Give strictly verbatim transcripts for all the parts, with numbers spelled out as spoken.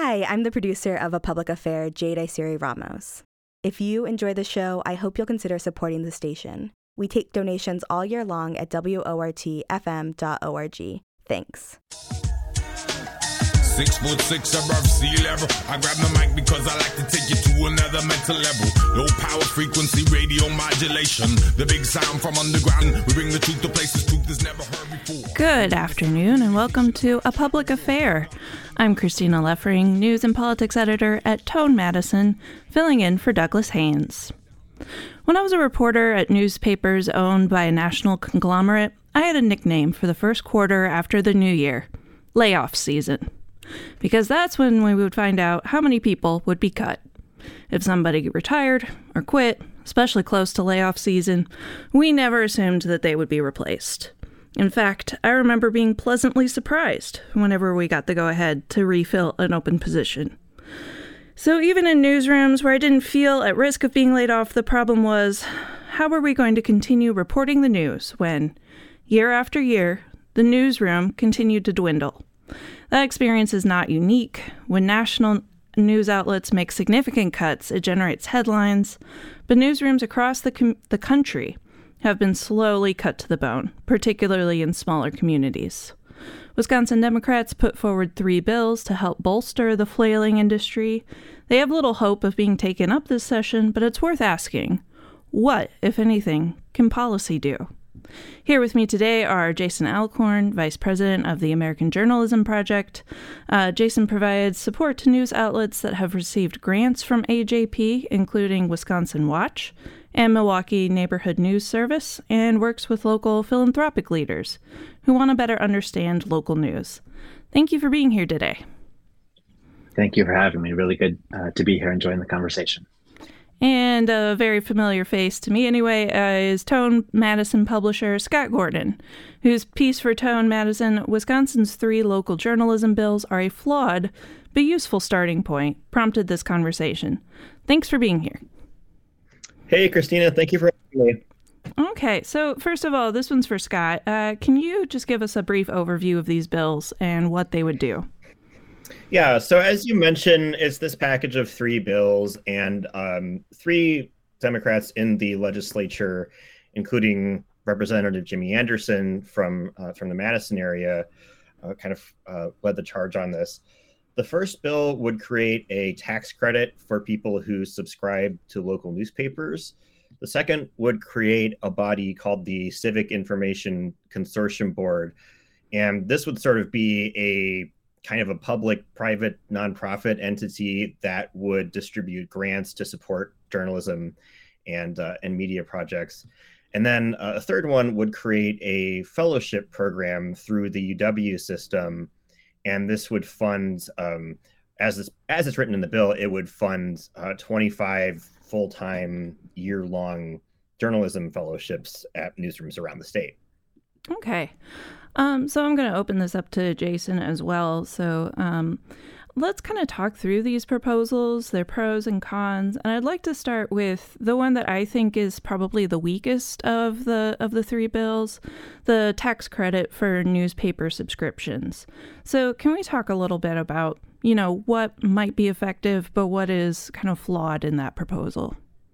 Hi, I'm the producer of A Public Affair, Jade Isiri Ramos. If you enjoy the show, I hope you'll consider supporting the station. We take donations all year long at W O R T F M dot org. Thanks. Six foot six above sea level. I grab the mic because I like to take you to another mental level. Low power frequency radio modulation. The big sound from underground. We bring the truth to places truth has never heard before. Good afternoon and welcome to A Public Affair. I'm Christina Leffering, news and politics editor at Tone Madison, filling in for Douglas Haynes. When I was a reporter at newspapers owned by a national conglomerate, I had a nickname for the first quarter after the new year: layoff season. Because that's when we would find out how many people would be cut. If somebody retired or quit, especially close to layoff season, we never assumed that they would be replaced. In fact, I remember being pleasantly surprised whenever we got the go-ahead to refill an open position. So even in newsrooms where I didn't feel at risk of being laid off, the problem was, how are we going to continue reporting the news when, year after year, the newsroom continued to dwindle? That experience is not unique. When national news outlets make significant cuts, it generates headlines, but newsrooms across the com- the country have been slowly cut to the bone, particularly in smaller communities. Wisconsin Democrats put forward three bills to help bolster the flailing industry. They have little hope of being taken up this session, but it's worth asking, what, if anything, can policy do? Here with me today are Jason Alcorn, Vice President of the American Journalism Project. Uh, Jason provides support to news outlets that have received grants from A J P, including Wisconsin Watch and Milwaukee Neighborhood News Service, and works with local philanthropic leaders who want to better understand local news. Thank you for being here today. Thank you for having me. Really good uh, to be here and join the conversation. And a very familiar face to me anyway uh, is Tone Madison publisher Scott Gordon, whose piece for Tone Madison, Wisconsin's three local journalism bills are a flawed but useful starting point, prompted this conversation. Thanks for being here. Hey, Christina. Thank you for having me. Okay, so first of all, this one's for Scott. Uh, can you just give us a brief overview of these bills and what they would do? Yeah, so as you mentioned, it's this package of three bills, and um, three Democrats in the legislature, including Representative Jimmy Anderson from uh, from the Madison area, uh, kind of uh, led the charge on this. The first bill would create a tax credit for people who subscribe to local newspapers. The second would create a body called the Civic Information Consortium Board, and this would sort of be a kind of a public-private nonprofit entity that would distribute grants to support journalism and uh, and media projects. And then uh, a third one would create a fellowship program through the U W system, and this would fund, um, as it's, as it's written in the bill, it would fund uh, twenty-five full-time, year-long journalism fellowships at newsrooms around the state. Okay. Um, so I'm going to open this up to Jason as well. So um, let's kind of talk through these proposals, their pros and cons. And I'd like to start with the one that I think is probably the weakest of the of the three bills, the tax credit for newspaper subscriptions. So can we talk a little bit about, you know, what might be effective, but what is kind of flawed in that proposal?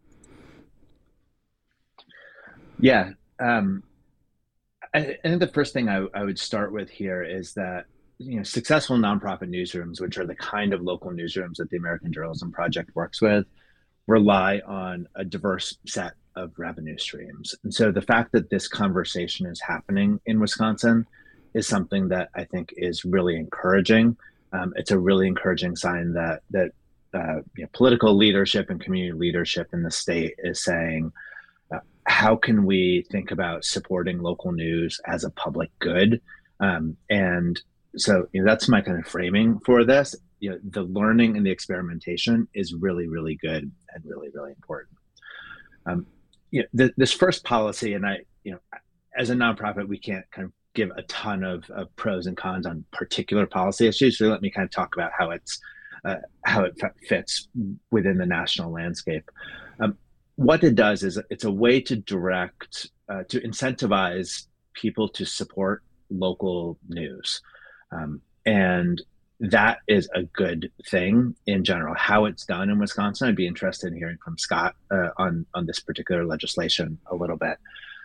Yeah. Um... I think the first thing I, I would start with here is that, you know, successful nonprofit newsrooms, which are the kind of local newsrooms that the American Journalism Project works with, rely on a diverse set of revenue streams. And so the fact that this conversation is happening in Wisconsin is something that I think is really encouraging. Um, it's a really encouraging sign that that uh, you know, political leadership and community leadership in the state is saying, how can we think about supporting local news as a public good? Um, and so you know, that's my kind of framing for this. You know, the learning and the experimentation is really, really good and really, really important. Um, you know, th- this first policy, and I, you know, as a nonprofit, we can't kind of give a ton of, of pros and cons on particular policy issues. So let me kind of talk about how it's uh, how it f- fits within the national landscape. Um, What it does is it's a way to direct, uh, to incentivize people to support local news. Um, and that is a good thing in general. How it's done in Wisconsin, I'd be interested in hearing from Scott uh, on on this particular legislation a little bit.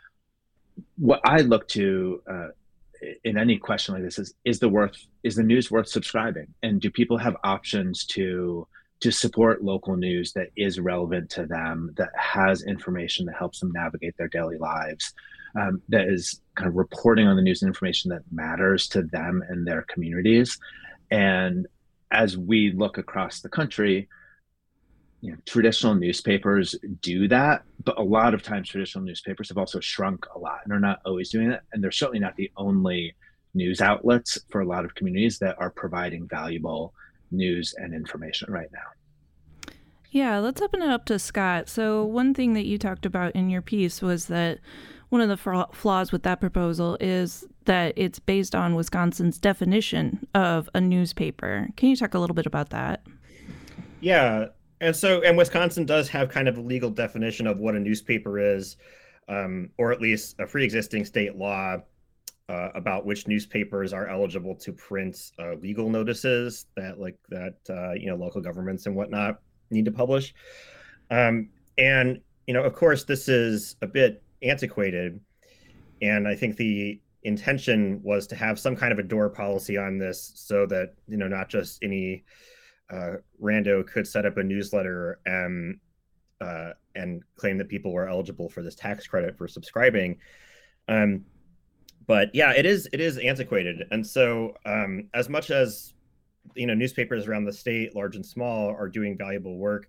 What I look to uh, in any question like this is: is the worth is the news worth subscribing, and do people have options to to support local news that is relevant to them, that has information that helps them navigate their daily lives, um, that is kind of reporting on the news and information that matters to them and their communities. And as we look across the country, you know, traditional newspapers do that, but a lot of times traditional newspapers have also shrunk a lot and are not always doing that. And they're certainly not the only news outlets for a lot of communities that are providing valuable news and information right now. Yeah, let's open it up to Scott. So one thing that you talked about in your piece was that one of the flaws with that proposal is that it's based on Wisconsin's definition of a newspaper. Can you talk a little bit about that? Yeah. And so, and Wisconsin does have kind of a legal definition of what a newspaper is, um, or at least a pre-existing state law uh, about which newspapers are eligible to print uh, legal notices that like that, uh, you know, local governments and whatnot need to publish. Um, and, you know, of course, this is a bit antiquated. And I think the intention was to have some kind of a door policy on this so that, you know, not just any uh, rando could set up a newsletter and, uh, and claim that people were eligible for this tax credit for subscribing. Um, but yeah, it is, it is antiquated. And so um, as much as, you know, newspapers around the state, large and small, are doing valuable work,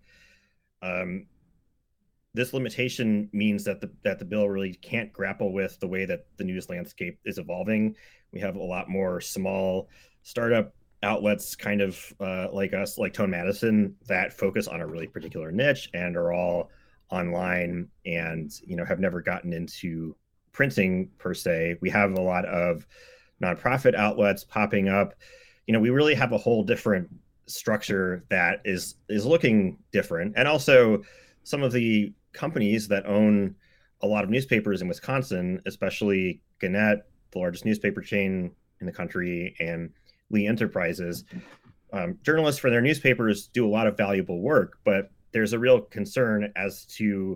um, this limitation means that the that the bill really can't grapple with the way that the news landscape is evolving. We have a lot more small startup outlets, kind of uh, like us, like Tone Madison, that focus on a really particular niche and are all online and, you know, have never gotten into printing per se. We have a lot of nonprofit outlets popping up. You know, we really have a whole different structure that is is looking different. And also some of the companies that own a lot of newspapers in Wisconsin, especially Gannett, the largest newspaper chain in the country, and Lee Enterprises, um, journalists for their newspapers do a lot of valuable work, but there's a real concern as to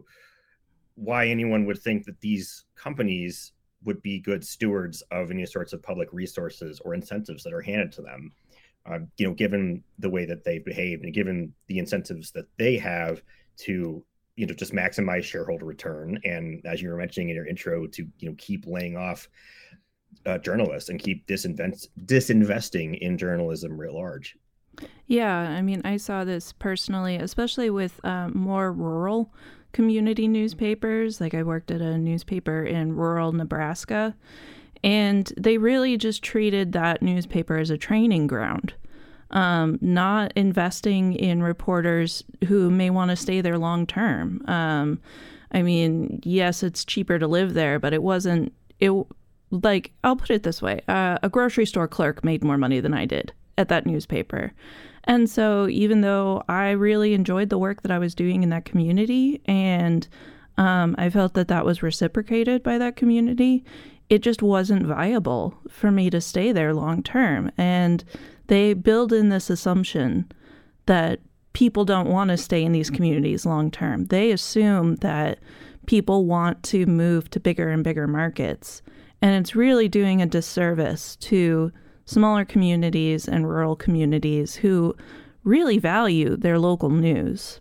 why anyone would think that these companies would be good stewards of any sorts of public resources or incentives that are handed to them, uh, you know, given the way that they behave and given the incentives that they have to, you know, just maximize shareholder return. And as you were mentioning in your intro, to, you know, keep laying off uh, journalists and keep disinvest- disinvesting in journalism writ large. Yeah, I mean, I saw this personally, especially with um, more rural community newspapers. Like I worked at a newspaper in rural Nebraska, and they really just treated that newspaper as a training ground. Um, not investing in reporters who may want to stay there long term. Um, I mean, yes, it's cheaper to live there, but it wasn't, it like, I'll put it this way. Uh, a grocery store clerk made more money than I did at that newspaper. And so even though I really enjoyed the work that I was doing in that community, and um, I felt that that was reciprocated by that community, it just wasn't viable for me to stay there long term. And they build in this assumption that people don't want to stay in these communities long term. They assume that people want to move to bigger and bigger markets. And it's really doing a disservice to smaller communities and rural communities who really value their local news.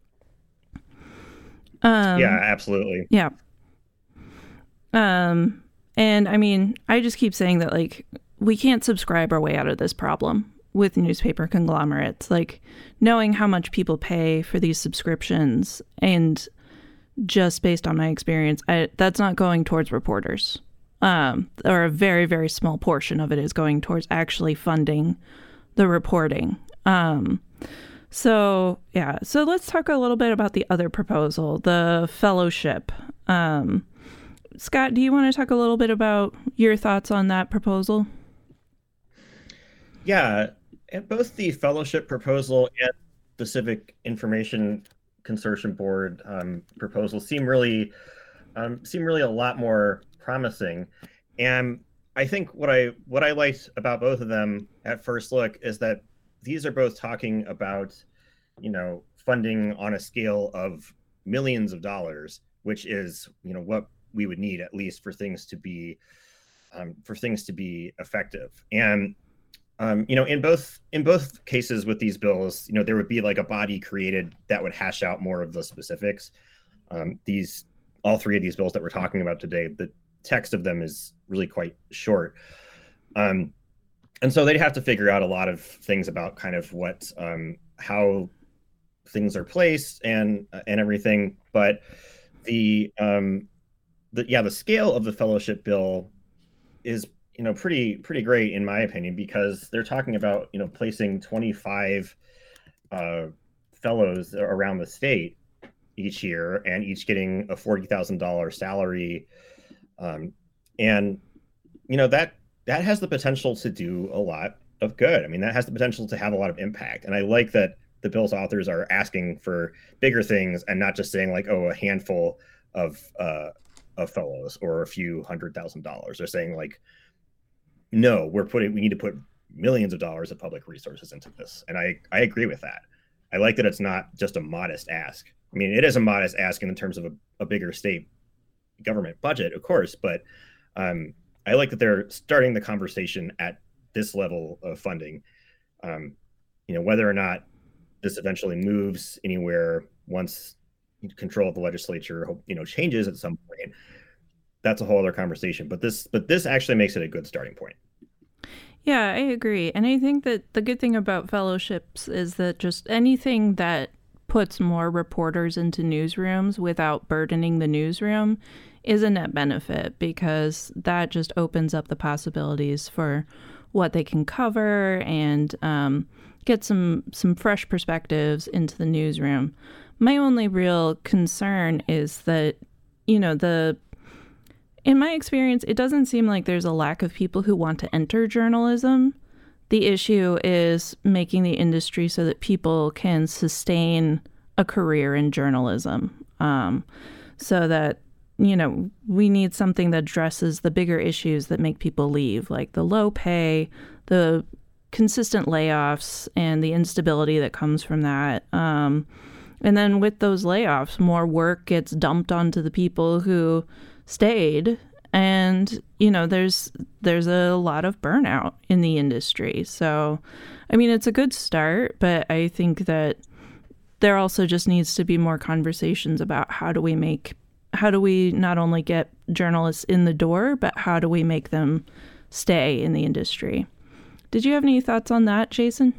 Um, yeah, absolutely. Yeah. Um, and I mean, I just keep saying that, like, we can't subscribe our way out of this problem with newspaper conglomerates. Like, knowing how much people pay for these subscriptions, and just based on my experience, I, that's not going towards reporters. Um, or a very, very small portion of it is going towards actually funding the reporting. Um, so, yeah. So let's talk a little bit about the other proposal, the fellowship. Um, Scott, do you want to talk a little bit about your thoughts on that proposal? Yeah, and both the fellowship proposal and the Civic Information Consortium Board um, proposal seem really um, seem really a lot more promising. And I think what I what I liked about both of them at first look is that these are both talking about, you know, funding on a scale of millions of dollars, which is, you know, what we would need at least for things to be um, for things to be effective. And um, you know, in both in both cases with these bills, you know, there would be like a body created that would hash out more of the specifics. Um, these all three of these bills that we're talking about today, the text of them is really quite short. Um, and so they'd have to figure out a lot of things about kind of what, um, how things are placed and, uh, and everything. But the, um, the, yeah, the scale of the fellowship bill is, you know, pretty, pretty great in my opinion, because they're talking about, you know, placing twenty-five uh, fellows around the state each year and each getting a forty thousand dollars salary. Um, and, you know, that that has the potential to do a lot of good. I mean, that has the potential to have a lot of impact. And I like that the bill's authors are asking for bigger things and not just saying like, oh, a handful of uh, of fellows or a few hundred thousand dollars. They're saying like, no, we're putting, we need to put millions of dollars of public resources into this. And I, I agree with that. I like that it's not just a modest ask. I mean, it is a modest ask in terms of a, a bigger state government budget, of course, but um, I like that they're starting the conversation at this level of funding. Um, you know, whether or not this eventually moves anywhere once control of the legislature, you know, changes at some point, that's a whole other conversation. But this, but this actually makes it a good starting point. Yeah, I agree. And I think that the good thing about fellowships is that just anything that puts more reporters into newsrooms without burdening the newsroom is a net benefit, because that just opens up the possibilities for what they can cover and um, get some some fresh perspectives into the newsroom. My only real concern is that, you know, the in my experience, it doesn't seem like there's a lack of people who want to enter journalism. The issue is making the industry so that people can sustain a career in journalism, um, so that, you know, we need something that addresses the bigger issues that make people leave, like the low pay, the consistent layoffs, and the instability that comes from that. Um, and then with those layoffs, more work gets dumped onto the people who stayed. And, you know, there's there's a lot of burnout in the industry. So, I mean, it's a good start, but I think that there also just needs to be more conversations about how do we make, how do we not only get journalists in the door, but how do we make them stay in the industry? Did you have any thoughts on that, Jason?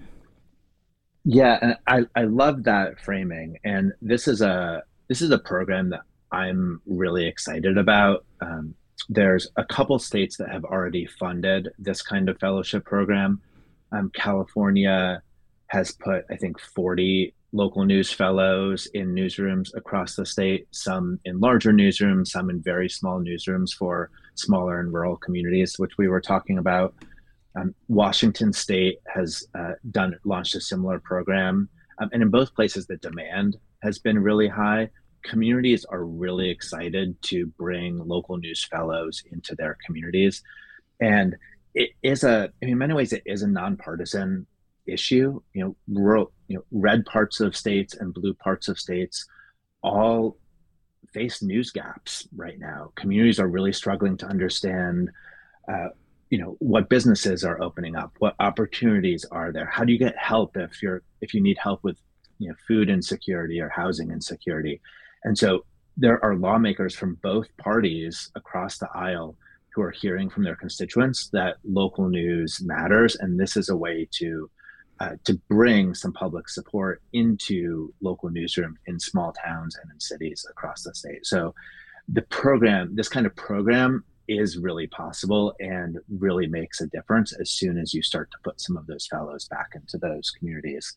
Yeah, and I, I love that framing. And this is a this is a program that I'm really excited about. Um, there's a couple states that have already funded this kind of fellowship program. Um, California has put, I think, forty local news fellows in newsrooms across the state, some in larger newsrooms, some in very small newsrooms for smaller and rural communities, which we were talking about. Um, Washington State has uh, done launched a similar program. Um, and in both places, the demand has been really high. Communities are really excited to bring local news fellows into their communities. And it is a, I mean, in many ways, it is a nonpartisan issue. You know, rural, you know, red parts of states and blue parts of states all face news gaps right now. Communities are really struggling to understand, uh, you know, what businesses are opening up, what opportunities are there, how do you get help if you're if you need help with, you know, food insecurity or housing insecurity. And so there are lawmakers from both parties across the aisle who are hearing from their constituents that local news matters, and this is a way to uh, to bring some public support into local newsroom in small towns and in cities across the state. So the program, this kind of program is really possible and really makes a difference as soon as you start to put some of those fellows back into those communities.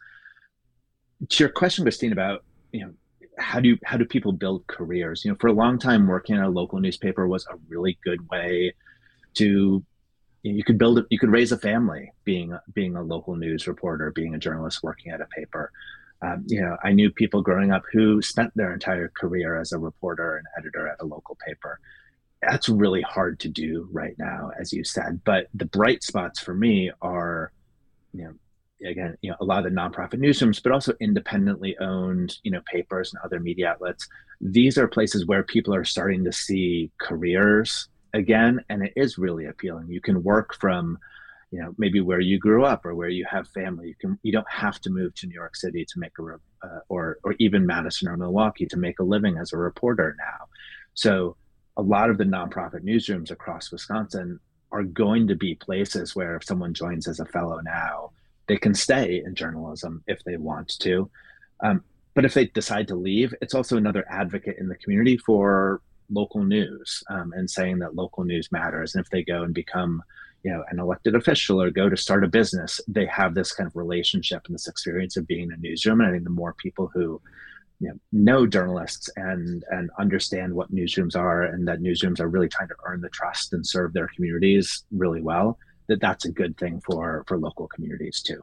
To your question, Christine, about, you know, how do you, how do people build careers? You know, for a long time, working in a local newspaper was a really good way to, you know, you could build it, you could raise a family being being a local news reporter, being a journalist working at a paper. Um, you know, I knew people growing up who spent their entire career as a reporter and editor at a local paper. that's really hard to do right now, as you said. But the bright spots for me are, you know, again, you know, a lot of the nonprofit newsrooms, but also independently owned, you know, papers and other media outlets. These are places where people are starting to see careers again, and it is really appealing. You can work from, you know, maybe where you grew up or where you have family. You can, you don't have to move to New York City to make a, uh, or or even Madison or Milwaukee to make a living as a reporter now. So a lot of the nonprofit newsrooms across Wisconsin are going to be places where if someone joins as a fellow now, they can stay in journalism if they want to. Um, but if they decide to leave, it's also another advocate in the community for local news, um, and saying that local news matters. And if they go and become, you know, an elected official or go to start a business, they have this kind of relationship and this experience of being in a newsroom. And I think the more people who, you know, know journalists and and understand what newsrooms are, and that newsrooms are really trying to earn the trust and serve their communities really well, that that's a good thing for for local communities too.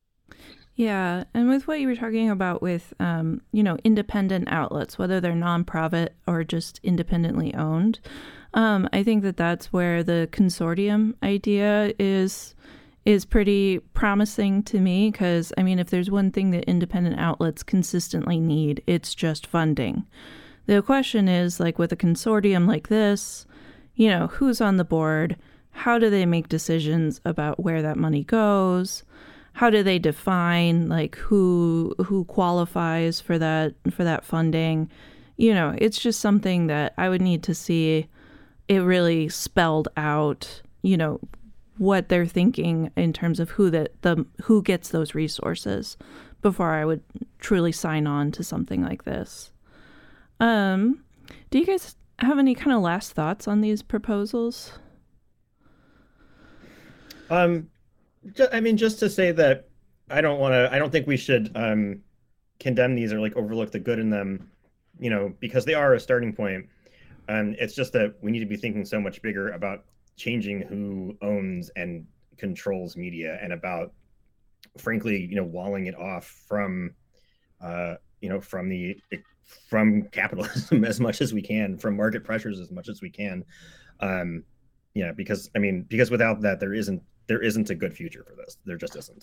Yeah, and with what you were talking about with, um, you know, independent outlets, whether they're nonprofit or just independently owned, um, I think that that's where the consortium idea is is pretty promising to me, because, I mean, if there's one thing that independent outlets consistently need, it's just funding. The question is, like, with a consortium like this, you know, who's on the board? How do they make decisions about where that money goes? How do they define, like, who who qualifies for that for that funding? You know, it's just something that I would need to see it really spelled out, you know, what they're thinking in terms of who that the who gets those resources before I would truly sign on to something like this. Um, do you guys have any kind of last thoughts on these proposals? Um, I mean, just to say that I don't want to, I don't think we should um, condemn these or like overlook the good in them, you know, because they are a starting point. And it's just that we need to be thinking so much bigger about changing who owns and controls media, and about, frankly, you know, walling it off from, uh, you know, from the, from capitalism as much as we can, from market pressures as much as we can. Um, yeah, because, I mean, because without that, there isn't, there isn't a good future for this. There just isn't.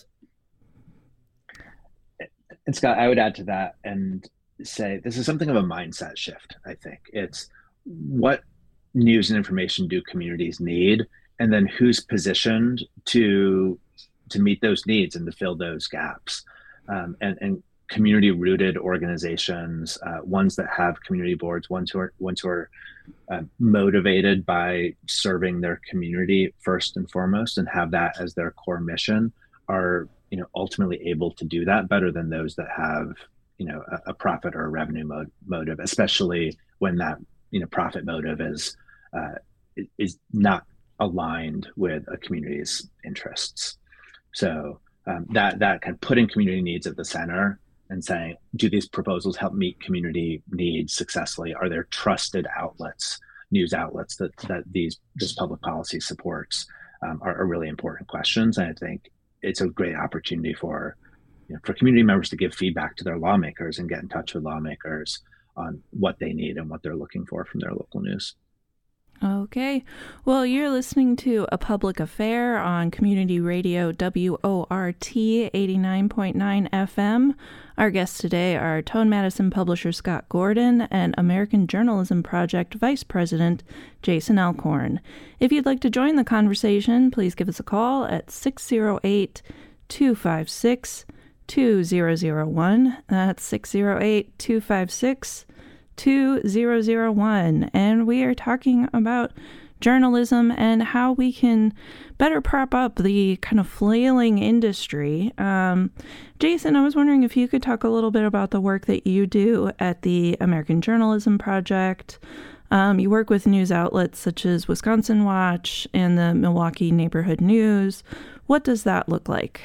And Scott, I would add to that and say this is something of a mindset shift. I think it's what news and information do communities need, and then who's positioned to to meet those needs and to fill those gaps. Um, and, and community-rooted organizations, uh, ones that have community boards, ones who are ones who are uh, motivated by serving their community first and foremost, and have that as their core mission, are, you know, ultimately able to do that better than those that have, you know, a, a profit or a revenue mo- motive, especially when that, you know, profit motive is uh, is not aligned with a community's interests. So um, that that kind of putting community needs at the center and saying, do these proposals help meet community needs successfully? Are there trusted outlets, news outlets that that these this public policy supports? Um, are, are really important questions. And I think it's a great opportunity for, you know, for community members to give feedback to their lawmakers and get in touch with lawmakers on what they need and what they're looking for from their local news. Okay. Well, you're listening to A Public Affair on Community Radio W O R T eighty-nine point nine F M. Our guests today are Tone Madison publisher Scott Gordon and American Journalism Project Vice President Jason Elkhorn. If you'd like to join the conversation, please give us a call at six oh eight, two five six, two zero zero one. That's six oh eight, two five six, two zero zero one. And we are talking about journalism and how we can better prop up the kind of flailing industry. Um, Jason, I was wondering if you could talk a little bit about the work that you do at the American Journalism Project. Um, you work with news outlets such as Wisconsin Watch and the Milwaukee Neighborhood News. What does that look like?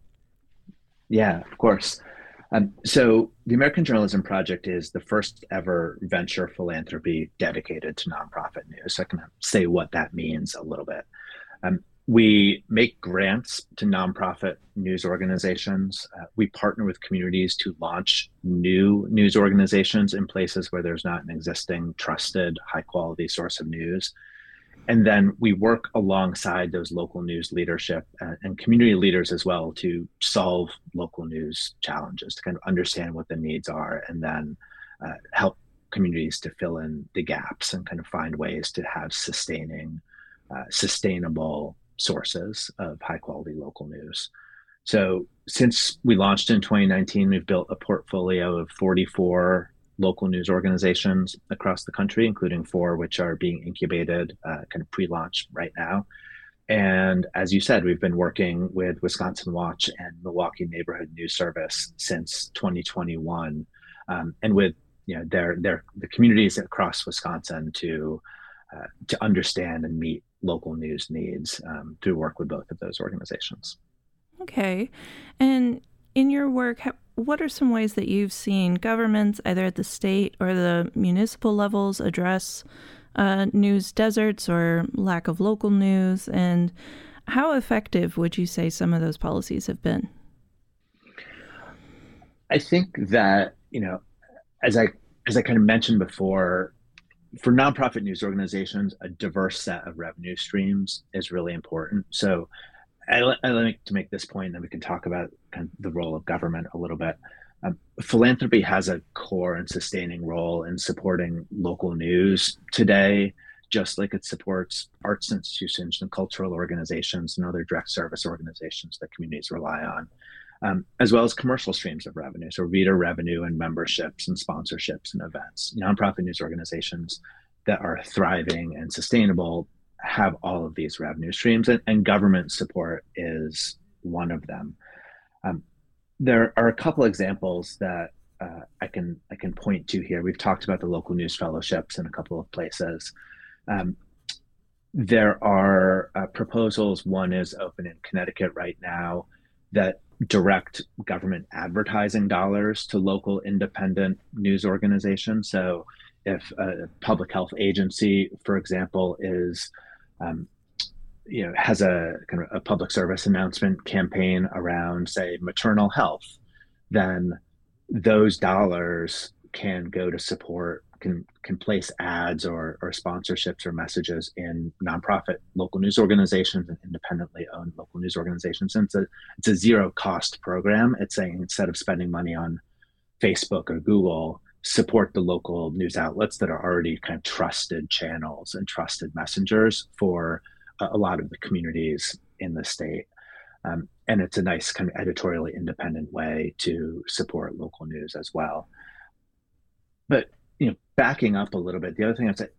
Yeah, of course. Um, so the American Journalism Project is the first ever venture philanthropy dedicated to nonprofit news. So I can say what that means a little bit. Um, we make grants to nonprofit news organizations. Uh, we partner with communities to launch new news organizations in places where there's not an existing, trusted, high-quality source of news. And then we work alongside those local news leadership and, and community leaders as well to solve local news challenges, to kind of understand what the needs are, and then uh, help communities to fill in the gaps and kind of find ways to have sustaining, uh, sustainable sources of high quality local news. So since we launched in twenty nineteen, we've built a portfolio of forty-four local news organizations across the country, including four which are being incubated, uh, kind of pre-launch right now. And as you said, we've been working with Wisconsin Watch and Milwaukee Neighborhood News Service since twenty twenty-one, um, and with you know their their the communities across Wisconsin to uh, to understand and meet local news needs um, through work with both of those organizations. Okay, and in your work, what are some ways that you've seen governments, either at the state or the municipal levels, address uh, news deserts or lack of local news? And how effective would you say some of those policies have been? I think that, you know, as I as I kind of mentioned before, for nonprofit news organizations, a diverse set of revenue streams is really important. So I, I like to make this point, and then we can talk about kind of the role of government a little bit. Um, philanthropy has a core and sustaining role in supporting local news today, just like it supports arts institutions and cultural organizations and other direct service organizations that communities rely on, um, as well as commercial streams of revenue. So reader revenue and memberships and sponsorships and events. Nonprofit news organizations that are thriving and sustainable have all of these revenue streams, and, and government support is one of them. Um, there are a couple examples that uh, I can I can point to here. We've talked about the local news fellowships in a couple of places. Um, there are uh, proposals. One is open in Connecticut right now that direct government advertising dollars to local independent news organizations. So if a public health agency, for example, is Um, you know, has a kind of a public service announcement campaign around, say, maternal health, then those dollars can go to support, can can place ads or or sponsorships or messages in nonprofit local news organizations and independently owned local news organizations. And it's a it's a zero cost program. It's saying instead of spending money on Facebook or Google, support the local news outlets that are already kind of trusted channels and trusted messengers for a, a lot of the communities in the state. Um, and it's a nice kind of editorially independent way to support local news as well. But, you know, backing up a little bit, the other thing I'd say,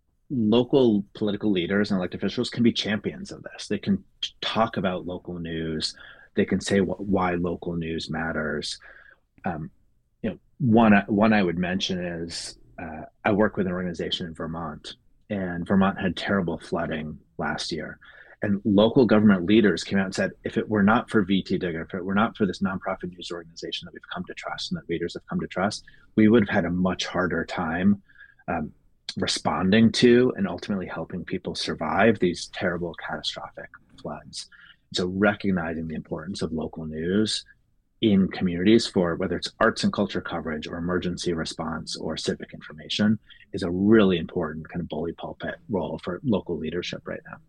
local political leaders and elected officials can be champions of this. They can talk about local news. They can say wh- why local news matters. Um, You know, one one I would mention is uh, I work with an organization in Vermont, and Vermont had terrible flooding last year. And local government leaders came out and said, if it were not for V T Digger, if it were not for this nonprofit news organization that we've come to trust and that readers have come to trust, we would have had a much harder time um, responding to and ultimately helping people survive these terrible, catastrophic floods. So recognizing the importance of local news in communities for whether it's arts and culture coverage or emergency response or civic information is a really important kind of bully pulpit role for local leadership right now.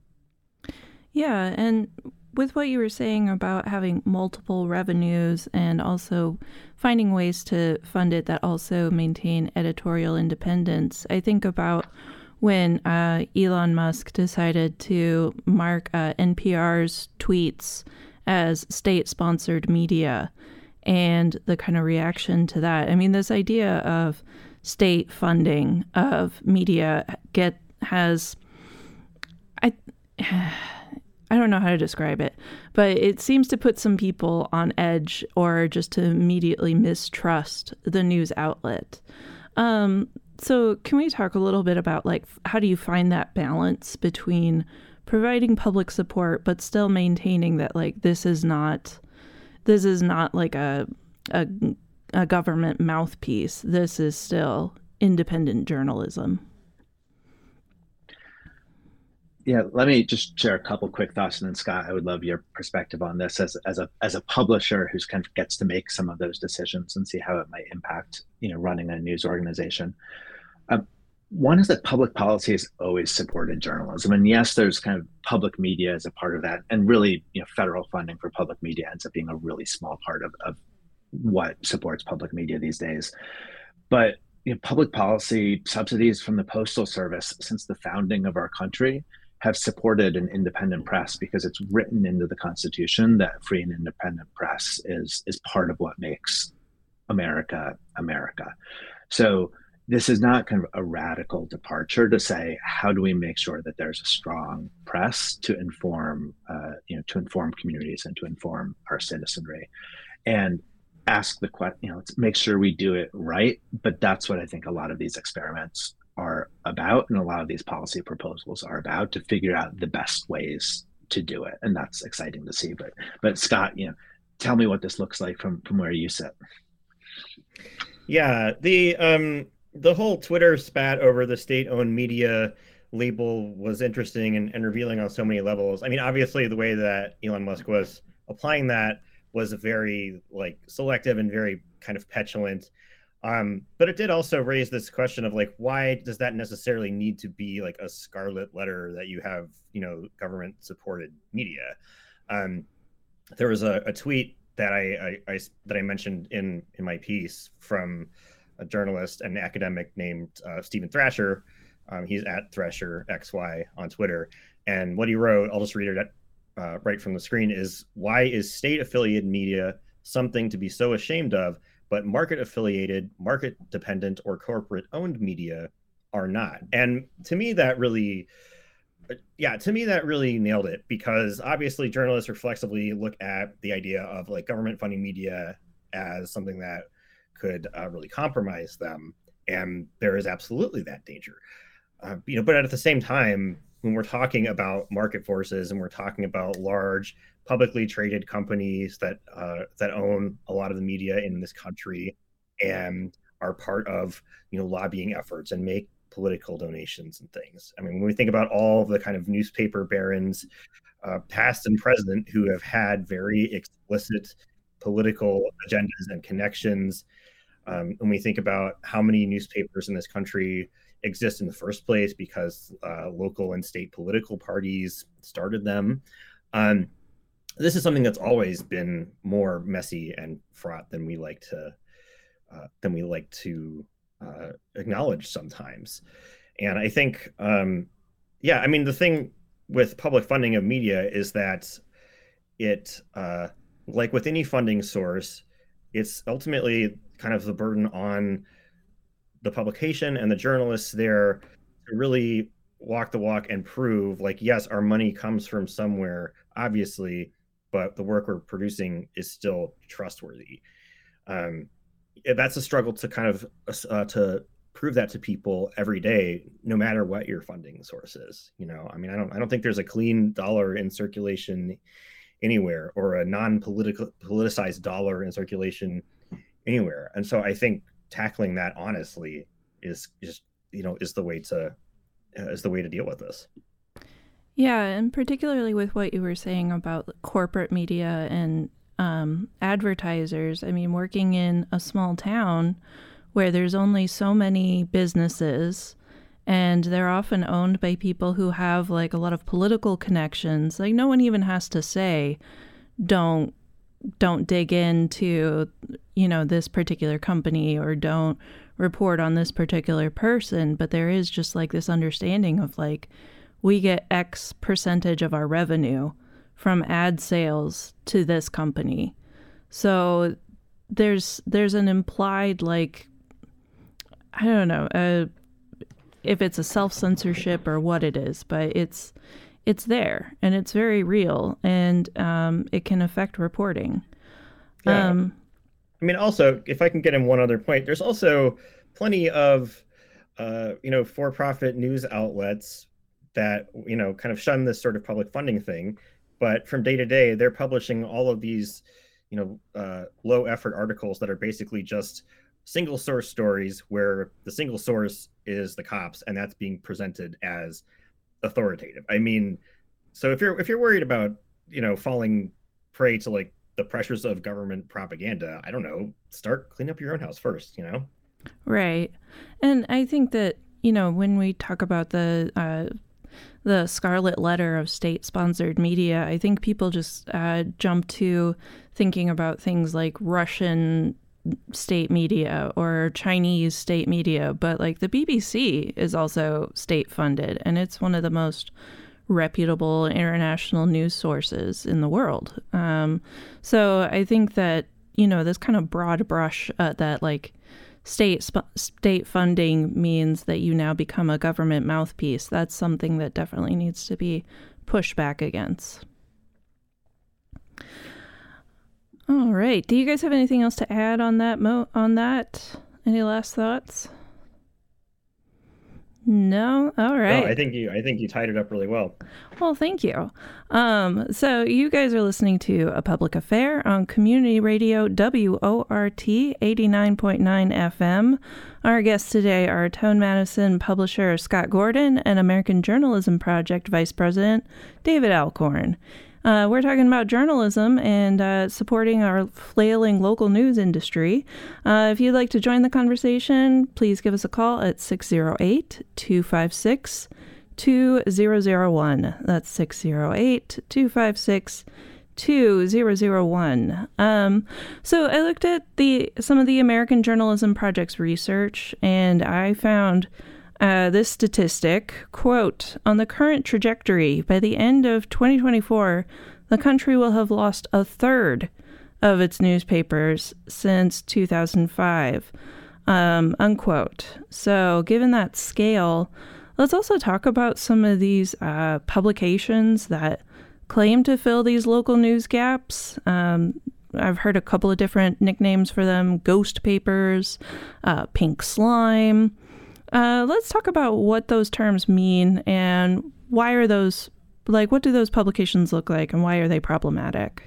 Yeah, and with what you were saying about having multiple revenues and also finding ways to fund it that also maintain editorial independence, I think about when uh, Elon Musk decided to mark uh, N P R's tweets as state-sponsored media and the kind of reaction to that. I mean, this idea of state funding of media get has, I, I don't know how to describe it, but it seems to put some people on edge or just to immediately mistrust the news outlet. Um, so can we talk a little bit about, like, how do you find that balance between providing public support but still maintaining that, like, this is not this is not like a a, a government mouthpiece. This is still independent journalism. Yeah, let me just share a couple quick thoughts, and then Scott, I would love your perspective on this as as a as a publisher who's kind of gets to make some of those decisions and see how it might impact, you know, running a news organization. Um, One is that public policy has always supported journalism, and yes, there's kind of public media as a part of that, and really, you know, federal funding for public media ends up being a really small part of of what supports public media these days. But you know, public policy subsidies from the Postal Service since the founding of our country have supported an independent press because it's written into the Constitution that free and independent press is is part of what makes America America. So this is not kind of a radical departure to say, how do we make sure that there's a strong press to inform, uh, you know, to inform communities and to inform our citizenry, and ask the question, you know, let's make sure we do it right. But that's what I think a lot of these experiments are about, and a lot of these policy proposals are about, to figure out the best ways to do it, and that's exciting to see. But but Scott, you know, tell me what this looks like from from where you sit. Yeah, the um the whole Twitter spat over the state-owned media label was interesting and, and revealing on so many levels. I mean, obviously, the way that Elon Musk was applying that was very like selective and very kind of petulant. Um, but it did also raise this question of like, why does that necessarily need to be like a scarlet letter that you have, you know, government supported media? Um, there was a, a tweet that I, I, I that I mentioned in in my piece from a journalist and academic named uh, Stephen Thrasher. Um, he's at Thrasher X Y on Twitter, and what he wrote, I'll just read it uh, right from the screen, is, why is state affiliated media something to be so ashamed of, but market affiliated, market dependent, or corporate owned media are not? And to me, that really, yeah, to me, that really nailed it, because obviously journalists reflexively look at the idea of like government funding media as something that could uh, really compromise them. And there is absolutely that danger. Uh, you know, but at the same time, when we're talking about market forces and we're talking about large publicly traded companies that uh, that own a lot of the media in this country and are part of, you know, lobbying efforts and make political donations and things. I mean, when we think about all of the kind of newspaper barons, uh, past and present, who have had very explicit political agendas and connections, um, when we think about how many newspapers in this country exist in the first place because uh, local and state political parties started them, um, this is something that's always been more messy and fraught than we like to uh, than we like to uh, acknowledge sometimes. And I think, um, yeah, I mean, the thing with public funding of media is that it, uh, like with any funding source, it's ultimately kind of the burden on the publication and the journalists there to really walk the walk and prove, like, yes, our money comes from somewhere, obviously, but the work we're producing is still trustworthy. Um, that's a struggle to kind of uh, to prove that to people every day, no matter what your funding source is. You know, I mean, I don't, I don't think there's a clean dollar in circulation anywhere, or a non-political politicized dollar in circulation anywhere. And so I think tackling that honestly is is you know is the way to uh, is the way to deal with this. Yeah, and particularly with what you were saying about corporate media and um, advertisers. I mean, working in a small town where there's only so many businesses, and they're often owned by people who have like a lot of political connections. Like, no one even has to say, don't don't dig into, you know, this particular company, or don't report on this particular person. But there is just like this understanding of like, we get X percentage of our revenue from ad sales to this company. So there's there's an implied, like, I don't know, uh, if it's a self-censorship or what it is, but it's it's there, and it's very real, and um, it can affect reporting. Yeah. Um, I mean, also, if I can get in one other point, there's also plenty of, uh, you know, for-profit news outlets that, you know, kind of shun this sort of public funding thing, but from day to day, they're publishing all of these, you know, uh, low-effort articles that are basically just single source stories where the single source is the cops, and that's being presented as authoritative. I mean, so if you're if you're worried about, you know, falling prey to like the pressures of government propaganda, I don't know, start clean up your own house first, you know? Right. And I think that, you know, when we talk about the uh, the scarlet letter of state-sponsored media, I think people just uh, jump to thinking about things like Russian state media or Chinese state media, but like the B B C is also state-funded, and it's one of the most reputable international news sources in the world. Um, so I think that, you know, this kind of broad brush uh, that like state sp- state funding means that you now become a government mouthpiece, that's something that definitely needs to be pushed back against. All right. Do you guys have anything else to add on that mo- on that? Any last thoughts? No? All right. No, I think you I think you tied it up really well. Well, thank you. Um, so you guys are listening to A Public Affair on Community Radio W O R T eighty-nine point nine F M. Our guests today are Tone Madison publisher Scott Gordon and American Journalism Project Vice President David Alcorn. Uh, we're talking about journalism and uh, supporting our flailing local news industry. Uh, if you'd like to join the conversation, please give us a call at six oh eight, two five six, two thousand one. That's six oh eight, two five six, two thousand one. Um, so I looked at the some of the American Journalism Project's research, and I found Uh, this statistic, quote, on the current trajectory, by the end of twenty twenty-four, the country will have lost a third of its newspapers since two thousand five, um, unquote. So given that scale, let's also talk about some of these uh, publications that claim to fill these local news gaps. Um, I've heard a couple of different nicknames for them: ghost papers, uh, pink slime. Uh, let's talk about what those terms mean and why are those, like, what do those publications look like and why are they problematic?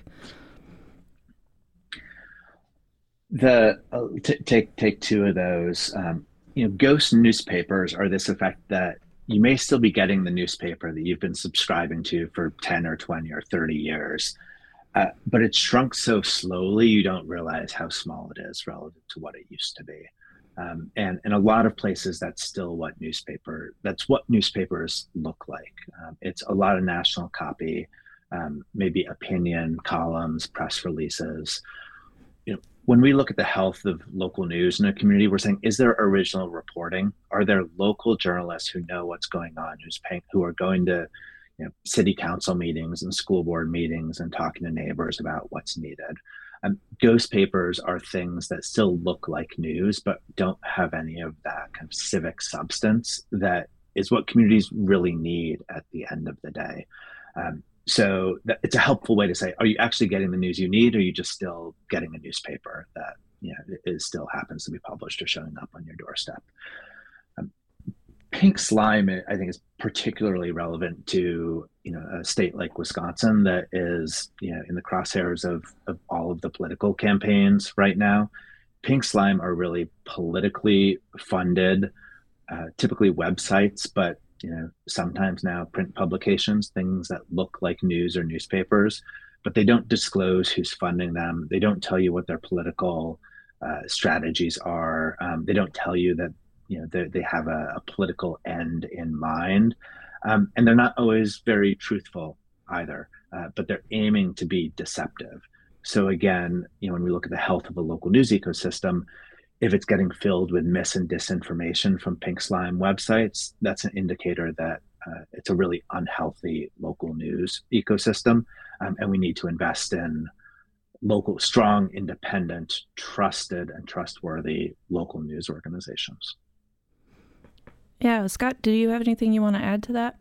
The uh, t- take take two of those. Um, you know, ghost newspapers are this effect that you may still be getting the newspaper that you've been subscribing to for ten or twenty or thirty years, uh, but it's shrunk so slowly you don't realize how small it is relative to what it used to be. Um, and in a lot of places, that's still what newspaper, that's what newspapers look like. Um, it's a lot of national copy, um, maybe opinion columns, press releases. You know, when we look at the health of local news in a community, we're saying, is there original reporting? Are there local journalists who know what's going on, who's paying, who are going to, you know, city council meetings and school board meetings and talking to neighbors about what's needed? Um, ghost papers are things that still look like news, but don't have any of that kind of civic substance that is what communities really need at the end of the day. Um, so that, it's a helpful way to say, are you actually getting the news you need, or are you just still getting a newspaper that, you know, is still happens to be published or showing up on your doorstep? Um, pink slime, I think, is particularly relevant to, you know, a state like Wisconsin that is, you know, in the crosshairs of, of all of the political campaigns right now. Pink slime are really politically funded, uh, typically websites, but, you know, sometimes now print publications, things that look like news or newspapers, but they don't disclose who's funding them. They don't tell you what their political uh, strategies are. Um, they don't tell you that, you know, they, they have a, a political end in mind. Um, and they're not always very truthful either, uh, but they're aiming to be deceptive. So again, you know, when we look at the health of a local news ecosystem, if it's getting filled with mis and disinformation from pink slime websites, that's an indicator that uh, it's a really unhealthy local news ecosystem. Um, and we need to invest in local, strong, independent, trusted, and trustworthy local news organizations. Yeah, Scott, do you have anything you want to add to that?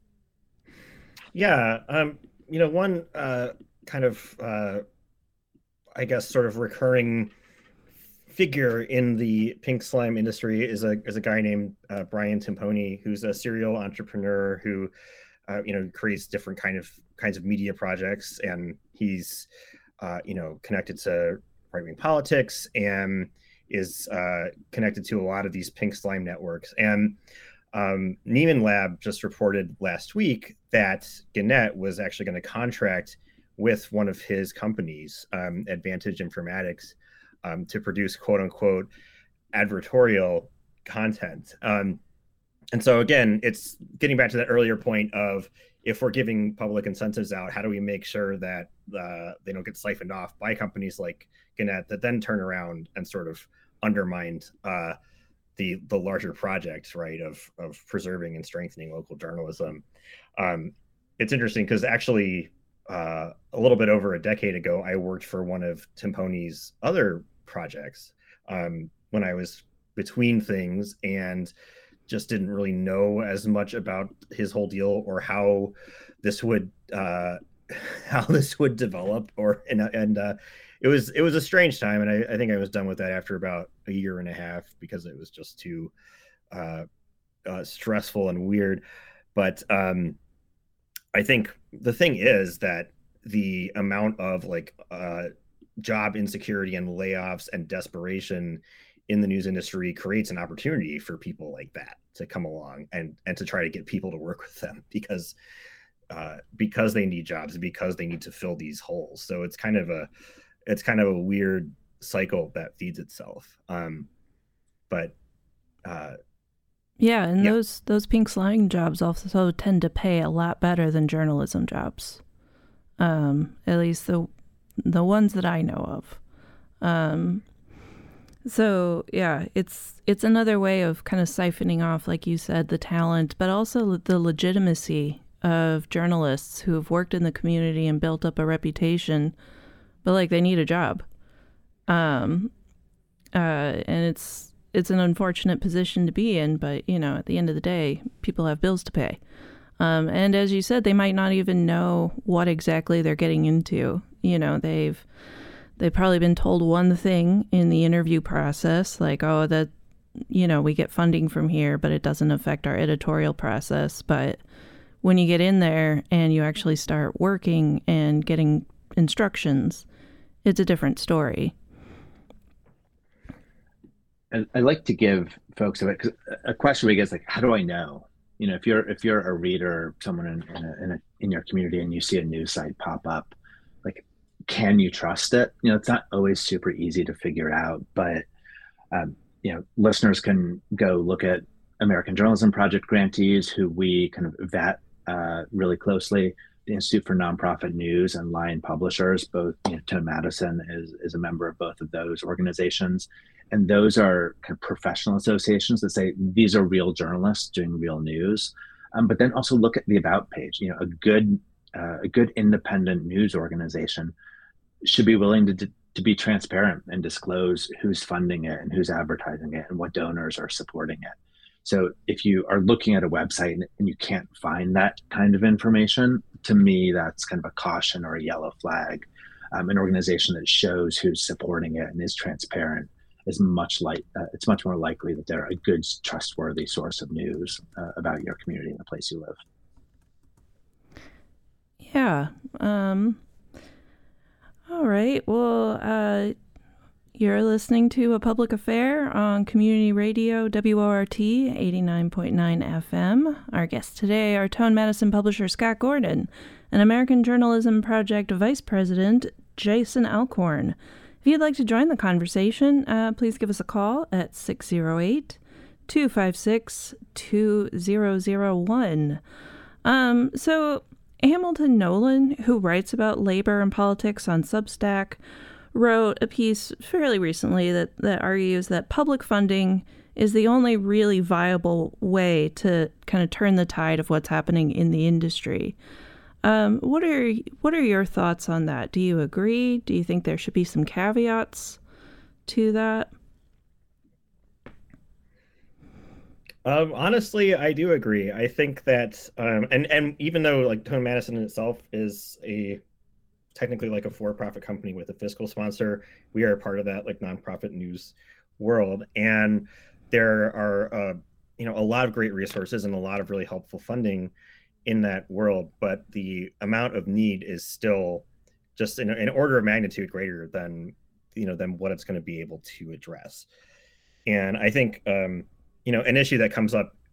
Yeah, um, you know, one uh, kind of, uh, I guess, sort of recurring figure in the pink slime industry is a is a guy named uh, Brian Timpone, who's a serial entrepreneur who, uh, you know, creates different kind of kinds of media projects, and he's, uh, you know, connected to right-wing politics and is uh, connected to a lot of these pink slime networks. And Um, Nieman Lab just reported last week that Gannett was actually going to contract with one of his companies, um, Advantage Informatics, um, to produce quote unquote advertorial content. Um, and so again, it's getting back to that earlier point of, if we're giving public incentives out, how do we make sure that uh, they don't get siphoned off by companies like Gannett that then turn around and sort of undermine uh, the the larger project, right, of of preserving and strengthening local journalism. Um, it's interesting because actually uh, a little bit over a decade ago, I worked for one of Timponi's other projects um, when I was between things and just didn't really know as much about his whole deal or how this would uh, how this would develop. Or and and uh, it was it was a strange time, and I, I think I was done with that after about a year and a half because it was just too uh, uh, stressful and weird. But um, I think the thing is that the amount of like uh, job insecurity and layoffs and desperation in the news industry creates an opportunity for people like that to come along and and to try to get people to work with them because uh, because they need jobs, because they need to fill these holes. So it's kind of a it's kind of a weird cycle that feeds itself. Um, but uh, yeah, and yeah. those those pink slime jobs also tend to pay a lot better than journalism jobs. Um, at least the the ones that I know of. Um, So yeah, it's it's another way of kind of siphoning off, like you said, the talent, but also the legitimacy of journalists who have worked in the community and built up a reputation, but like they need a job. Um, uh, and it's it's an unfortunate position to be in, but you know, at the end of the day, people have bills to pay. Um, and as you said, they might not even know what exactly they're getting into. You know, they've They've probably been told one thing in the interview process, like, oh, that, you know, we get funding from here, but it doesn't affect our editorial process. But when you get in there and you actually start working and getting instructions, it's a different story. I, I like to give folks a, a question where you guys like, how do I know? You know, if you're if you're a reader, someone in in, a, in, a, in your community, and you see a news site pop up, like, can you trust it? You know, it's not always super easy to figure out, but, um, you know, listeners can go look at American Journalism Project grantees who we kind of vet uh, really closely. The Institute for Nonprofit News and Lion Publishers, both, you know, Tone Madison is, is a member of both of those organizations. And those are kind of professional associations that say these are real journalists doing real news. Um, but then also look at the About page. You know, a good, uh, a good independent news organization should be willing to, to be transparent and disclose who's funding it and who's advertising it and what donors are supporting it. So if you are looking at a website and, and you can't find that kind of information, to me, that's kind of a caution or a yellow flag. Um, an organization that shows who's supporting it and is transparent is much like, uh, it's much more likely that they're a good, trustworthy source of news uh, about your community and the place you live. Yeah. Um... All right. Well, uh, you're listening to A Public Affair on Community Radio W O R T eighty-nine point nine F M. Our guests today are Tone Madison publisher Scott Gordon and American Journalism Project Vice President Jason Alcorn. If you'd like to join the conversation, uh, please give us a call at six oh eight, two five six, two zero zero one. Um, so... Hamilton Nolan, who writes about labor and politics on Substack, wrote a piece fairly recently that, that argues that public funding is the only really viable way to kind of turn the tide of what's happening in the industry. Um, what are what are your thoughts on that? Do you agree? Do you think there should be some caveats to that? Um, honestly, I do agree. I think that, um, and and even though like Tone Madison in itself is a technically like a for-profit company with a fiscal sponsor, we are a part of that like nonprofit news world, and there are uh, you know a lot of great resources and a lot of really helpful funding in that world, but the amount of need is still just in an order of magnitude greater than you know than what it's going to be able to address. And I think um, you know an issue that comes up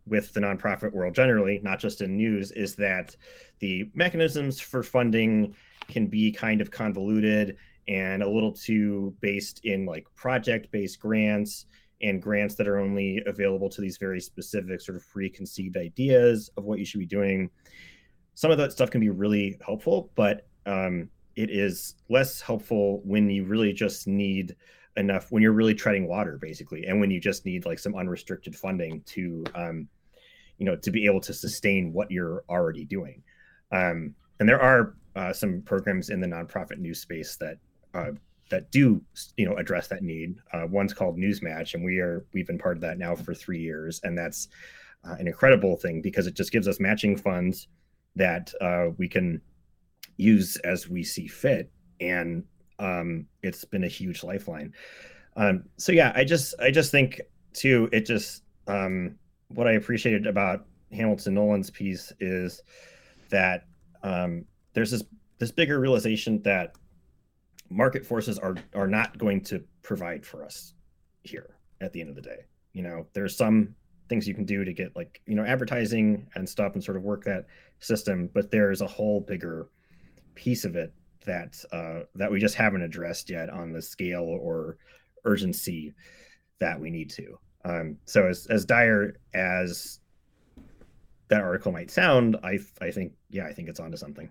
with the nonprofit world generally, not just in news, is that the mechanisms for funding can be kind of convoluted and a little too based in like project-based grants and grants that are only available to these very specific sort of preconceived ideas of what you should be doing. Some of that stuff can be really helpful, but um, it is less helpful when you really just need enough, when you're really treading water, basically, and when you just need like some unrestricted funding to, um, you know, to be able to sustain what you're already doing. Um, and there are uh, some programs in the nonprofit news space that uh, that do, you know, address that need. Uh, one's called Newsmatch, and we are we've been part of that now for three years, and that's uh, an incredible thing because it just gives us matching funds that uh, we can use as we see fit, and um, it's been a huge lifeline. Um, so yeah, I just I just think too, it just um, what I appreciated about Hamilton Nolan's piece is that um, there's this this bigger realization that market forces are are not going to provide for us here at the end of the day. You know, there's some things you can do to get like, you know, advertising and stuff and sort of work that system, but there's a whole bigger piece of it that uh, that we just haven't addressed yet on the scale or urgency that we need to. Um, so as as dire as that article might sound, I I think yeah, I think it's onto something.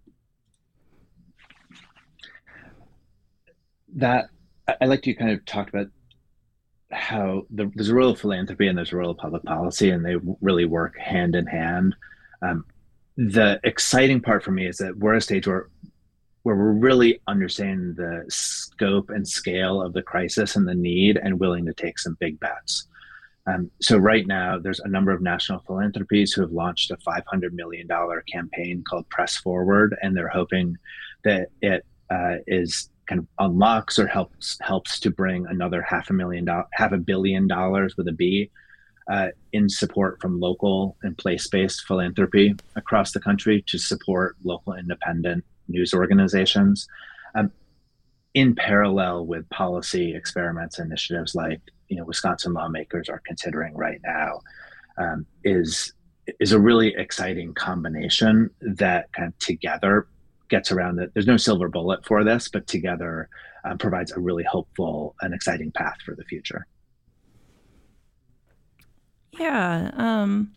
That I like you kind of talked about how the, there's a role of philanthropy and there's a role of public policy, and they really work hand in hand. Um, the exciting part for me is that we're at a stage where where we're really understanding the scope and scale of the crisis and the need, and willing to take some big bets. Um, so right now, there's a number of national philanthropies who have launched a five hundred million dollars campaign called Press Forward, and they're hoping that it uh, is kind of unlocks or helps helps to bring another half a million dollars, half a billion dollars with a B, uh, in support from local and place-based philanthropy across the country to support local independent news organizations, um, in parallel with policy experiments and initiatives like, you know, Wisconsin lawmakers are considering right now, um, is is a really exciting combination that kind of together gets around that. There's no silver bullet for this, but together uh, provides a really hopeful and exciting path for the future. Yeah, um,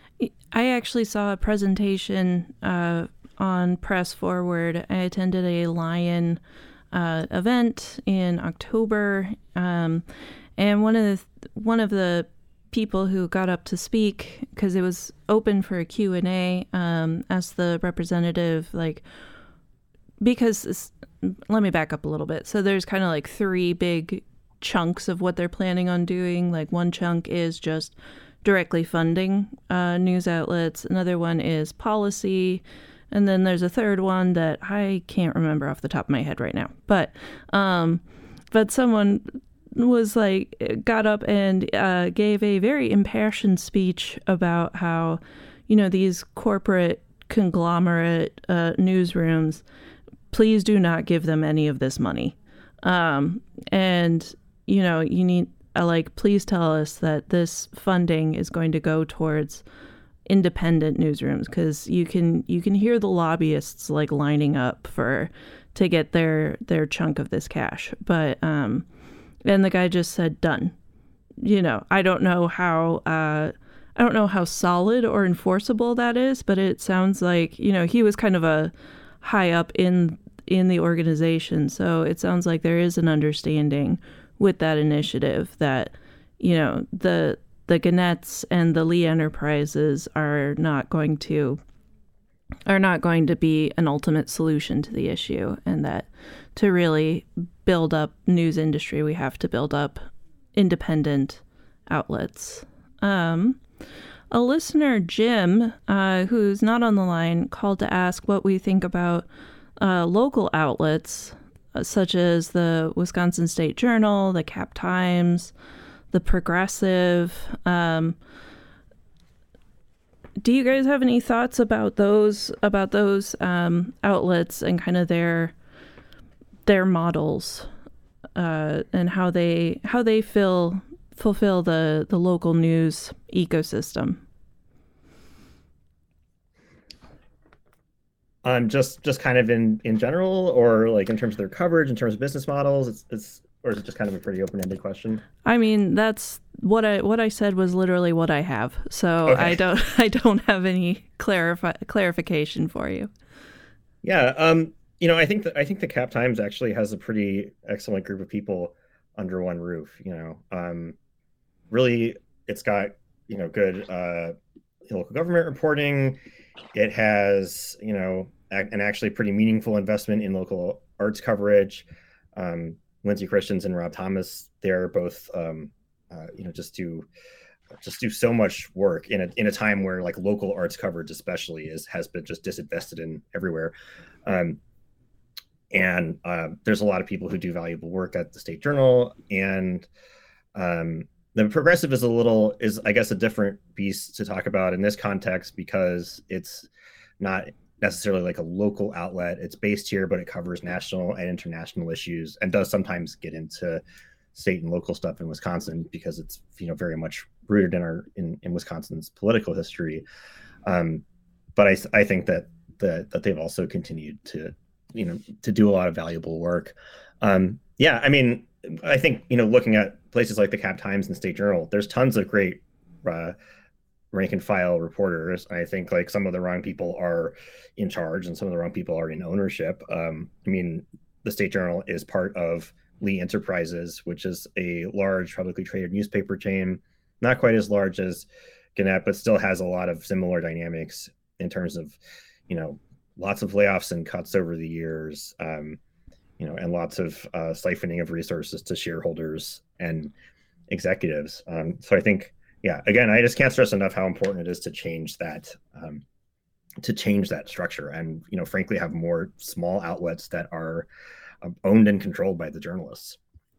I actually saw a presentation uh, on Press Forward. I attended a Lion uh, event in October, um, and one of the one of the people who got up to speak, because it was open for a Q and A, um, asked the representative, like, because this, let me back up a little bit. So there's kind of like three big chunks of what they're planning on doing. Like one chunk is just directly funding uh, news outlets. Another one is policy. And then there's a third one that I can't remember off the top of my head right now. But um, but someone was like, got up and uh, gave a very impassioned speech about how, you know, these corporate conglomerate uh, newsrooms, please do not give them any of this money. Um, and, you know, you need, uh, like, please tell us that this funding is going to go towards independent newsrooms, because you can you can hear the lobbyists like lining up for to get their their chunk of this cash. But um, and the guy just said, done. You know, I don't know how uh, I don't know how solid or enforceable that is, but it sounds like, you know, he was kind of a high up in in the organization, so it sounds like there is an understanding with that initiative that, you know, the the Gannett's and the Lee Enterprises are not going to are not going to be an ultimate solution to the issue, and that to really build up news industry, we have to build up independent outlets. Um, a listener, Jim, uh, who's not on the line, called to ask what we think about uh, local outlets, uh, such as the Wisconsin State Journal, the Cap Times, the Progressive. Um, do you guys have any thoughts about those about those um, outlets and kind of their their models uh, and how they how they fill fulfill the, the local news ecosystem? Um, just just kind of in, in general, or like in terms of their coverage, in terms of business models, it's, it's or is it just kind of a pretty open-ended question? I mean, that's what I what I said was literally what I have. So Okay. I don't I don't have any clarify clarification for you. Yeah, um, you know, I think that I think the Cap Times actually has a pretty excellent group of people under one roof. You know, um, really, it's got you know good uh, local government reporting. It has, you know, an actually pretty meaningful investment in local arts coverage. Um, Lindsay Christians and Rob Thomas, they're both, um, uh, you know, just do just do so much work in a in a time where like local arts coverage, especially, is has been just disinvested in everywhere. Um, and uh, there's a lot of people who do valuable work at the State Journal, and um, the Progressive is a little is I guess a different beast to talk about in this context because it's not necessarily like a local outlet. It's based here, but it covers national and international issues and does sometimes get into state and local stuff in Wisconsin because it's you know very much rooted in our in, in Wisconsin's political history. Um, but I I think that the, that they've also continued to you know to do a lot of valuable work. Um, yeah, I mean. I think, you know, looking at places like the Cap Times and State Journal, there's tons of great uh, rank and file reporters. I think like some of the wrong people are in charge and some of the wrong people are in ownership. Um, I mean, the State Journal is part of Lee Enterprises, which is a large publicly traded newspaper chain, not quite as large as Gannett, but still has a lot of similar dynamics in terms of, you know, lots of layoffs and cuts over the years. Um, you know, and lots of uh, siphoning of resources to shareholders and executives. Um, so I think, yeah, again, I just can't stress enough how important it is to change that, um, to change that structure, and you know, frankly, have more small outlets that are uh, owned and controlled by the journalists.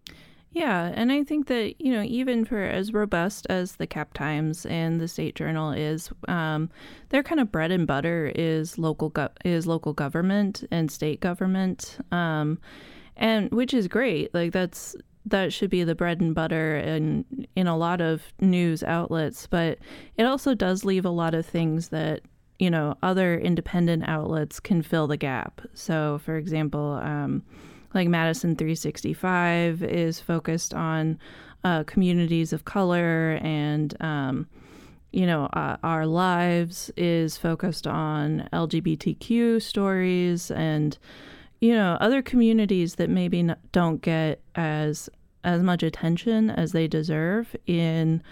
Yeah, and I think that, you know, even for as robust as the Cap Times and the State Journal is, um, their kind of bread and butter is local go- is local government and state government, um, and which is great. Like that's that should be the bread and butter in in a lot of news outlets, but it also does leave a lot of things that, you know, other independent outlets can fill the gap. So, for example, um, like Madison three sixty-five is focused on uh, communities of color, and, um, you know, uh, Our Lives is focused on L G B T Q stories and, you know, other communities that maybe n- don't get as as much attention as they deserve in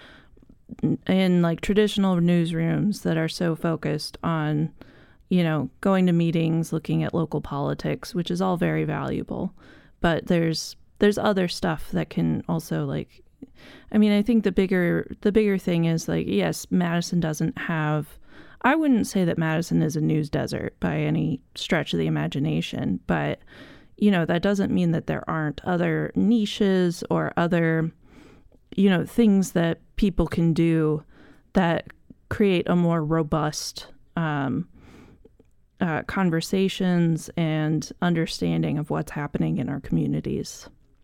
in like traditional newsrooms that are so focused on, you know, going to meetings, looking at local politics, which is all very valuable. But there's there's other stuff that can also, like, I mean, I think the bigger the bigger thing is, like, yes, Madison doesn't have, I wouldn't say that Madison is a news desert by any stretch of the imagination, but, you know, that doesn't mean that there aren't other niches or other, you know, things that people can do that create a more robust um Uh, conversations and understanding of what's happening in our communities.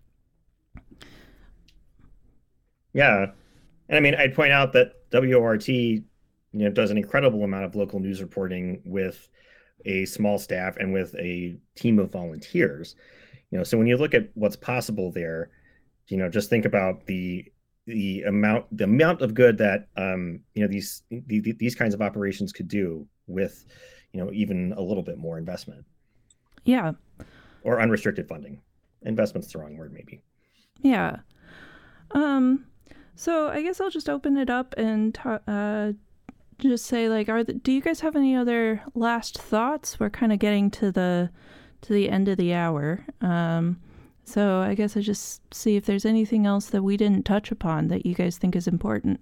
Yeah, and I mean, I'd point out that W O R T, you know, does an incredible amount of local news reporting with a small staff and with a team of volunteers. You know, so when you look at what's possible there, you know, just think about the the amount the amount of good that um, you know these the, these kinds of operations could do with, you know, even a little bit more investment. Yeah. Or unrestricted funding. Investment's the wrong word, maybe. Yeah. Um. So I guess I'll just open it up and ta- uh, just say, like, are the, do you guys have any other last thoughts? We're kind of getting to the to the end of the hour. Um. So I guess I just see if there's anything else that we didn't touch upon that you guys think is important.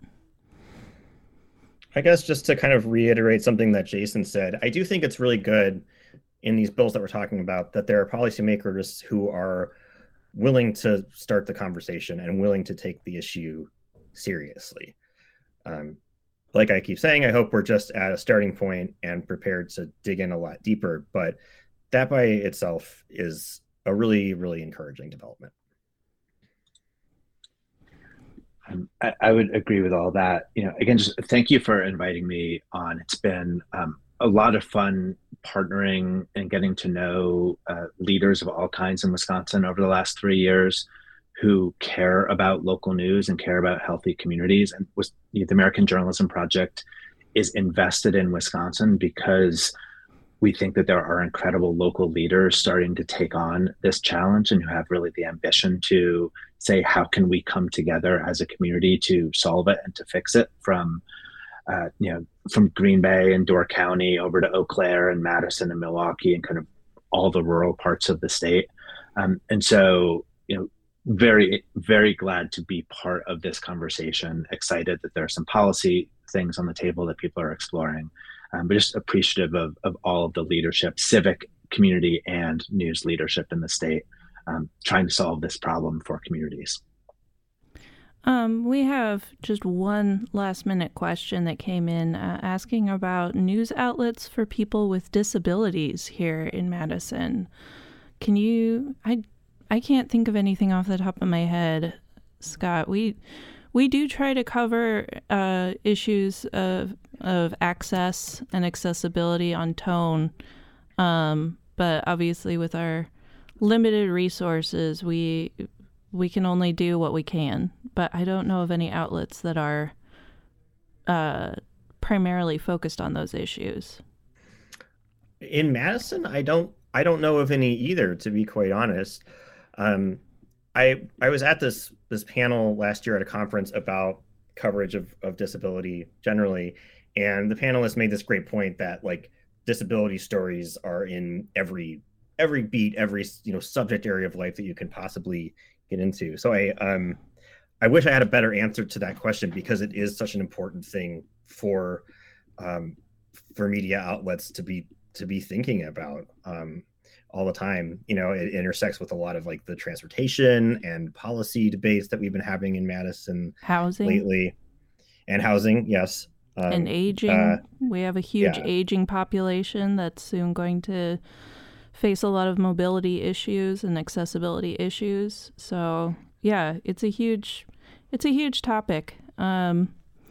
I guess just to kind of reiterate something that Jason said, I do think it's really good in these bills that we're talking about that there are policymakers who are willing to start the conversation and willing to take the issue seriously. Um, like I keep saying, I hope we're just at a starting point and prepared to dig in a lot deeper, but that by itself is a really, really encouraging development. Um, I, I would agree with all that. You know, again, just thank you for inviting me on. It's been um, a lot of fun partnering and getting to know uh, leaders of all kinds in Wisconsin over the last three years who care about local news and care about healthy communities. And was, you know, the American Journalism Project is invested in Wisconsin because we think that there are incredible local leaders starting to take on this challenge and who have really the ambition to say, how can we come together as a community to solve it and to fix it, from uh, you know, from Green Bay and Door County over to Eau Claire and Madison and Milwaukee and kind of all the rural parts of the state. Um, and so, you know, very, very glad to be part of this conversation, excited that there are some policy things on the table that people are exploring, um, but just appreciative of, of all of the leadership, civic, community, and news leadership in the state, um, trying to solve this problem for communities. Um, we have just one last minute question that came in uh, asking about news outlets for people with disabilities here in Madison. Can you, I, I can't think of anything off the top of my head, Scott. We, we do try to cover uh, issues of, of access and accessibility on Tone. Um, but obviously with our limited resources, we, we can only do what we can, but I don't know of any outlets that are uh, primarily focused on those issues. In Madison, I don't I don't know of any either, to be quite honest. Um, I I was at this this panel last year at a conference about coverage of, of disability generally, and the panelists made this great point that like disability stories are in every every beat, every you know subject area of life that you can possibly get into. So I um I wish I had a better answer to that question, because it is such an important thing for um for media outlets to be to be thinking about um all the time. You know, it intersects with a lot of like the transportation and policy debates that we've been having in Madison housing lately, and housing, yes. Um, and aging. Uh, we have a huge yeah. aging population that's soon going to face a lot of mobility issues and accessibility issues. So yeah, it's a huge, it's a huge topic. Um,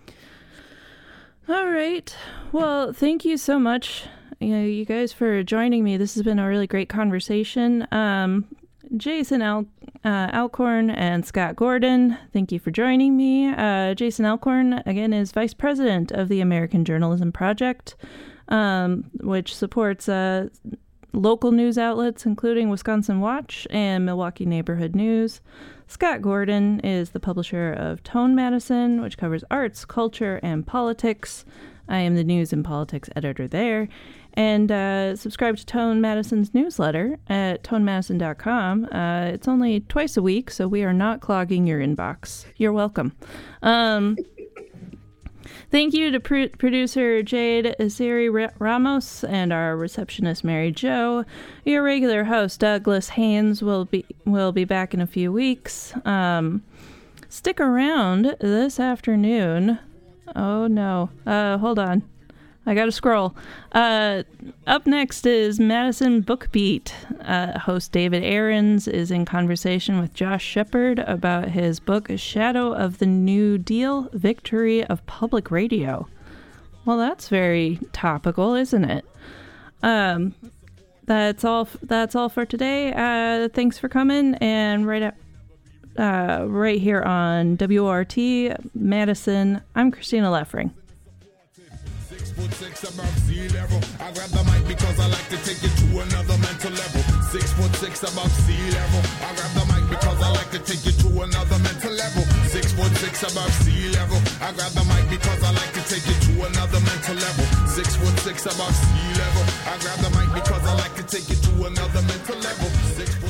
all right. Well, thank you so much, you know, you guys, for joining me. This has been a really great conversation. Um, Jason Al- uh, Alcorn and Scott Gordon, thank you for joining me. Uh, Jason Alcorn, again, is Vice President of the American Journalism Project, um, which supports uh, local news outlets, including Wisconsin Watch and Milwaukee Neighborhood News. Scott Gordon is the publisher of Tone Madison, which covers arts, culture, and politics. I am the news and politics editor there. And uh, subscribe to Tone Madison's newsletter at tone madison dot com. Uh, it's only twice a week, so we are not clogging your inbox. You're welcome. Um, thank you to pr- producer Jade Azeri Ramos and our receptionist Mary Jo. Your regular host Douglas Haynes will be will be back in a few weeks. Um, stick around this afternoon. Oh no! Uh, hold on. I gotta scroll. Uh, up next is Madison Book Beat. Uh, host David Aarons is in conversation with Josh Shepard about his book, Shadow of the New Deal, Victory of Public Radio. Well, that's very topical, isn't it? Um, that's all. That's all for today. Uh, thanks for coming, and right up, uh, right here on W O R T Madison, I'm Christina Leffering. Foot six above sea level. I grab the mic because I like to take it to another mental level. Six foot six above sea level. I grab the mic because I like to take it to another mental level. Six foot six above sea level. I grab the mic because I like to take it to another mental level. Six foot six above sea level. I grab the mic because I like to take it to another mental level. Six